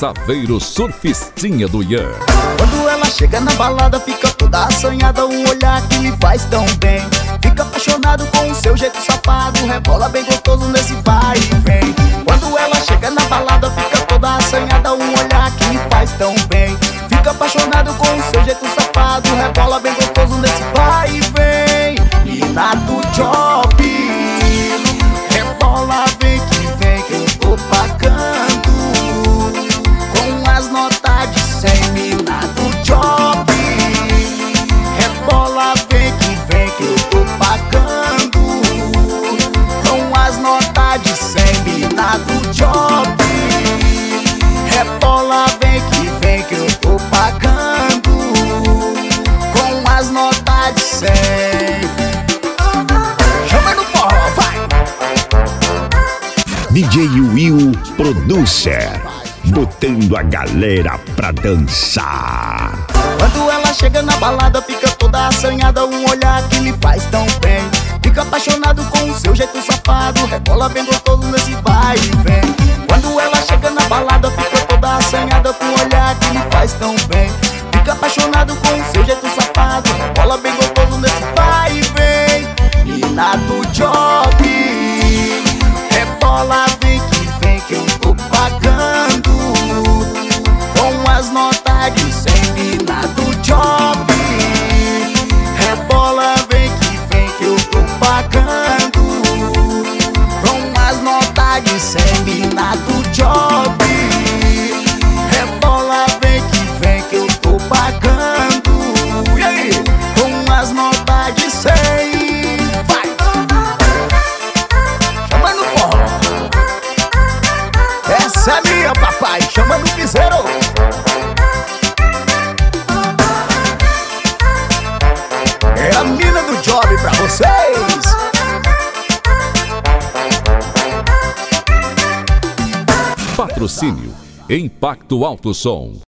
Saveiro Surfistinha do Ian. Quando ela chega na balada, fica toda assanhada, um olhar que me faz tão bem. Fica apaixonado com o seu jeito safado, rebola bem gostoso nesse vai e vem. Quando ela chega na balada, fica toda assanhada, um olhar que me faz tão bem. Fica apaixonado com o seu jeito safado, rebola bem gostoso nesse vai e vem. Mina do job, rebola vem que eu tô pagando com as notas de 100. Mina do job, rebola vem que eu tô pagando com as notas de 100. Mina do job, rebola vem que eu tô pagando com as notas de 100. Chama no forró, vai! DJ Will Producer, botando a galera pra dançar. Quando ela chega na balada, fica toda assanhada, um olhar que me faz tão bem. Fica apaixonado com o seu jeito safado, rebola bem gostoso nesse vai e vem. Quando ela chega na balada, fica toda assanhada, com um olhar que me faz tão bem. Fica apaixonado com o seu jeito safado, rebola bem gostoso nesse vai e vem. Mina do job, rebola vem que eu tô pagando com as notas de 100. Mina do job, rebola vem que eu tô pagando com as notas de 100. Mina do job, rebola vem que eu tô pagando, e aí? Com as notas de 100. Vai! Chama no forró. Essa é minha, papai. Chama no piseiro. É a mina do job pra vocês. Patrocínio Impacto Alto Som.